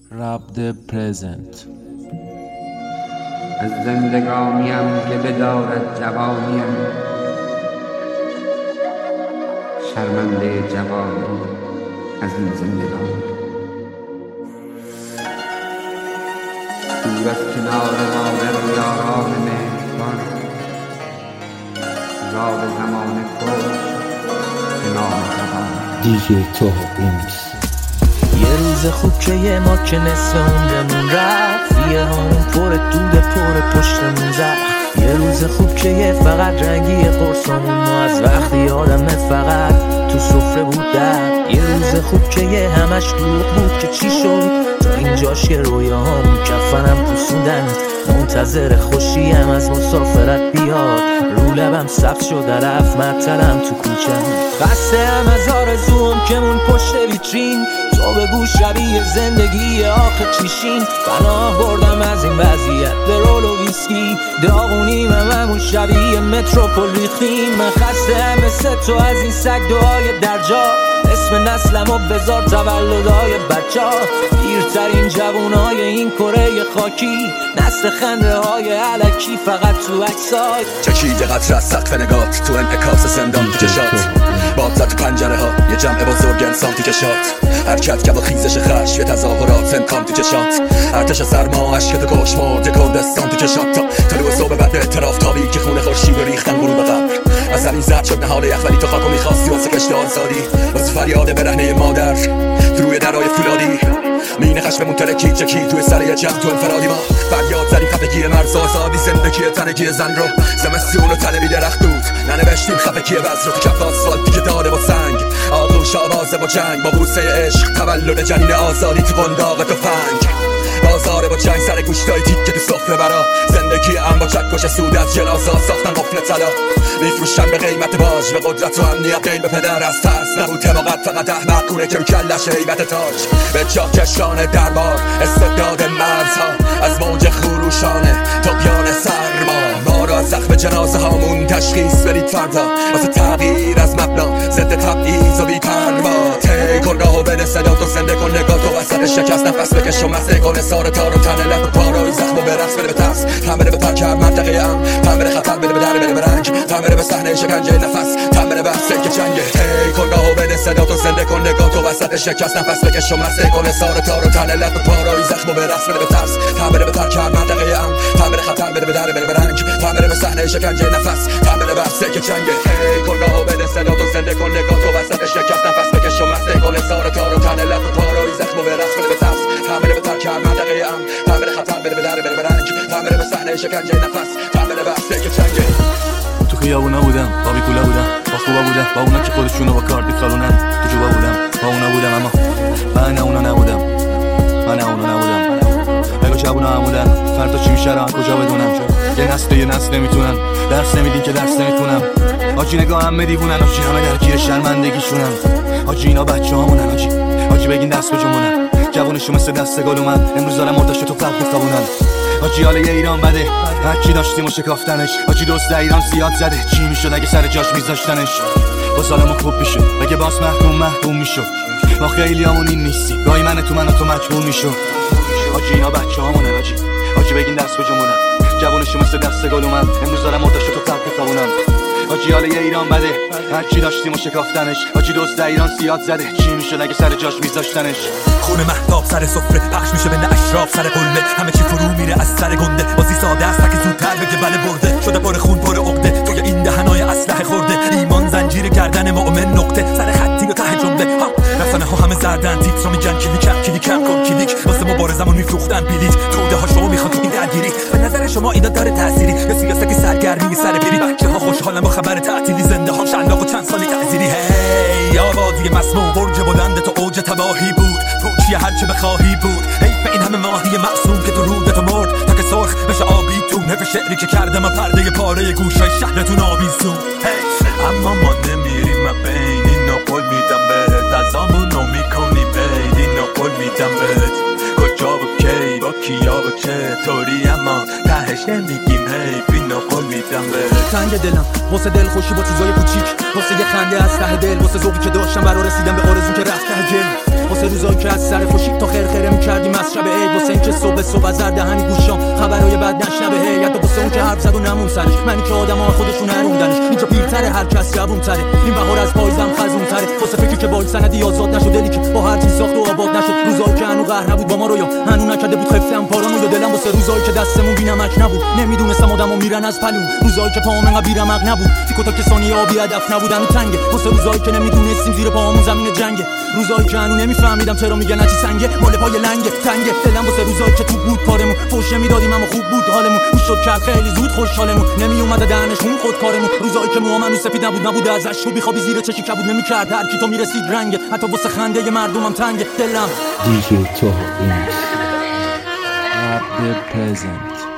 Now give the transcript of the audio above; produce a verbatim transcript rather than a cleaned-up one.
Rap the present. از زندگانیم که بدارد جوانیم، شرمنده جوانی از این زندگان. دور از کنار مادر یاران مهربان، زاد زمان کش به نام زبان. دیجی توها بیمکس. یه روز خوب که یه ما که نصف عمرمون رفت، یه همون پر دوده پر پشتمون زخم. یه روز خوب که یه فقط رنگی قرصامون ما از وقتی آدم فقط تو سفره بود در. یه روز خوب که یه همش دروغ بود که چی شد تا اینجاش یه رویاهامون کفنم پوسوندن. منتظر خوشیم از مسافرت بیاد، رو لبم سبز شد رفت مطلم تو کوچم. خسته هم از آرزوم که مون پشت ویترین، تو بگو شبیه زندگی آخه چیشین. پناه بردم از این وضعیت به رول و ویسکی، داغونیم هم همون شبیه متروپول ریختیم. من خسته هم مثل تو از این سگ دعای درجا، اسم نسلم و بذار تولدهای بچه ها. پیرترین جوونای این کره خاکی، نسل خنده های علکی فقط تو عکسای. چکیده قطر از سقف نگات تو انعکاس زندان تو کشات. باد زد تو پنجره ها یه جمع بزرگ انسان تو کشات. حرکت کرد و خیزش خشم یه تظاهرات امکان تو چشات. ارتش سرما عشق تو کش مرد کردستان تو چشات. تا طلوع صبح بعد اعتراف تابی که خون خورشید ریختن غروب قبر. از همین زرد شد نهال یخ ولی تو خاکو میخواستی واسه کشت آزادی. واسه فریاد برهنه مادر روی درای فولادی. مینه خشممون ترکید چکید توی سر یه جمع تو انفرادی. ما فریاد زدیم خفگی مرز آزادی، زندگی تنگی زن رو زمستون و تنه بی درخت بود. ننوشتیم خفگی وز رو تو کف آسفالتی که داره با سنگ. آغوش آوازه با جنگ با بوسه عشق، تولد جنین آزادی تو قنداق تفنگ. بازار با جنگ سر گوشتای تیکه تو سفره برا. زندگی ام با چکش سود از جنازه ساختن قفل طلا. میفروشن به قیمت باج به قدرت و امنیت قیل به پدر. از ترس نبود حماقت فقط احمق کونه که کلش هیبت تاج. به جا کشان دربار استبداد مرزها، از موج خروشانه طغیان سرما. ما را از زخم جنازه هامون تشخیص برید فردا، واسه تغییر از مبنا ضد تبعیض و بی‌پروا. تی کن راهو بده صدا تو زنده کن نگاه تو وسط شکست. نفس بکش و مسته کن سار تار و تنه لب پاروی زخم و برقص بده به ترس. تن بده به پرکر منطقه ام، تن بده خطر بده به در بده به رنگ. تن بده به صحنه شکنجه نفس، تن بده بحثه که جنگه. تی کن راهو بده صدا تو زنده کن نگاه تو وسط شکست. نفس بکش و مسته کن سار تار و تنه لب پاروی زخم و برقص بده به ترس. تن بده به پرکر منطقه ام، تن بده خطر بده به در بده به رنگ. تن بده به صحنه شکنجه نفس، تن بده بحثه که جنگه. تی کن راهو بده صدا تو زنده کن نگاه تو وسط شکست. نفس بکش و مسته کن سار تار و تنه لب پاروی زخم و برقص بده به ترس. تن بده به پرکر منطقه ام، تن بده خطر بده به در بده به رنگ. تن بده به صحنه شکنجه نفس، تن بده بحثه که جنگه. تو خیابونا بودم با بیکولا بودم با خوبا بودم با اونا که خودشونو با کارت میخارونن. تو جوبا بودم با اونا بودم اما من اونا نبودم. من اونا نبودم. بگو شبونا هم بودن فردا چی میشه را کجا بدونم. یه نسل یه نسل نمیتونن درس نمیدین که درس نمیتونم. آجی نگاه همه دیوونن، آجی همه در گیر شرمندگیشونن. آجی اینا بچه همونن، آجی آجی بگین دست بجمونن. جوونشو مثل دست گل اومد امروز دارم مرداشو تو فرق بخوابونن. آجی حاله ایران بده هرچی داشتیم و شکافتنش. آجی دوست ایران زیاد زده چی میشد اگه سر جاش میذاشتنش. با سالمون خوب میشد بگه باز محکوم محکوم میشد. ما خیلی همون این نیستی گاهی من تو من تو مجبور میشد. آجی اینا بچه همونن، آجی آجی بگین دست بجمونن. جوونشو مثل دست گل اومد امروز دارم مرداشو تو فرق بخوابونن. آجی حاله ایران بده هرچی داشتیم و شکافتنش. آجی دوست ایران زیاد زده چی میشد اگه سر جاش میذاشتنش. خون مهتاب سر سفره پخش میشه بین اشراف سر قله. همه چی فرو میره از سر گنده، بازی ساده است که زودتر بگه بله برده. شده پر خون پر عقده توی این دهنای اسلحه خورده. ایمان زنجیر گردن مؤمن نقطه سر خطی و ته جمله. رسانه ها همه زردن تیترا میگن کلیکم کلیکم کن کلیک. واسه مبارزمون میفروختن بلیت توده ها شما میخوان تو این درگیری. به نظر شما اینا داره تأثیری یا سیاست که سرگرمی سر بری؟ بچه ها خوشحالن با خبر تعطیلی، زنده ها شلاق و چند سالی تعزیری. هی آوازی مسموع برج بلند تو اوج تباهی بود. چیه هرچه بخواهی بود. حیف این همه ماهی معصوم که تو رودت مرد تا که سرخ بشه آبی تو. نف شعری که کردم پرده پاره گوشای شهرتون آویزون. اما ما نمیریم بین اینو قول میدم بهت. از آمونو میکنی بین اینو قول میدم بهت. کجا و کی با کیا و چطوری اما تهش نمیگیم حیف اینو قول میدم بهت. تنگ دلم واسه دل خوشی با چیزای کوچیک، واسه یه خنده از ته دل، واسه ذوقی که داشتم برای رسیدن به آرزو که رفت ته گل. واسه واسه روزایی که از سر خوشی تا خرخره می‌کردی مصرف عید، واسه اینکه صبح صبح از دهنی گوشام خبرای بد نشنوه هیات، واسه اون که حرف زد و نمون سرش، منی که آدم‌ها خودشون نروندنش، اینجا پیرتره هر کس جوون‌تره، این بهار از پاییزم خزون‌تره، واسه فکری که با سندی آزاد نشد، دلی که با هر چیز ساخت و آباد نشد، روزایی که هنو قهر نبود با ما رو یا هنو نکرده بود خفتم پارانو، یا دلم واسه روزایی که دستمون بی‌نمک نبود، نمیدونستم آدمو میرن از پلو، روزایی که پاهم انقدر بی‌رمق نبود، فیکو تا که ثانیه آبی هدف نبودن و تنگه، واسه روزایی که نمیدونستیم زیر پاهامون زمین جنگه، روزایی که هنو نمیفهمیدم چرا میگن چی سنگه، مال پای لنگه تنگه، دلم واسه روزایی که تو بود کارمون، فوش میدادیم اما خوب بود حالمون، میشد کرد خیلی زود خوشحالمون، نمیومد دهنشون خود کارمون، روزایی که موامون سفید نبود نبود ازش تو بیخوابی زیر چشی کبود نمیکرد هر کی تو میرسید رنگه، حتی واسه خنده مردمم تنگه دلم. دیجی توهین. At the present.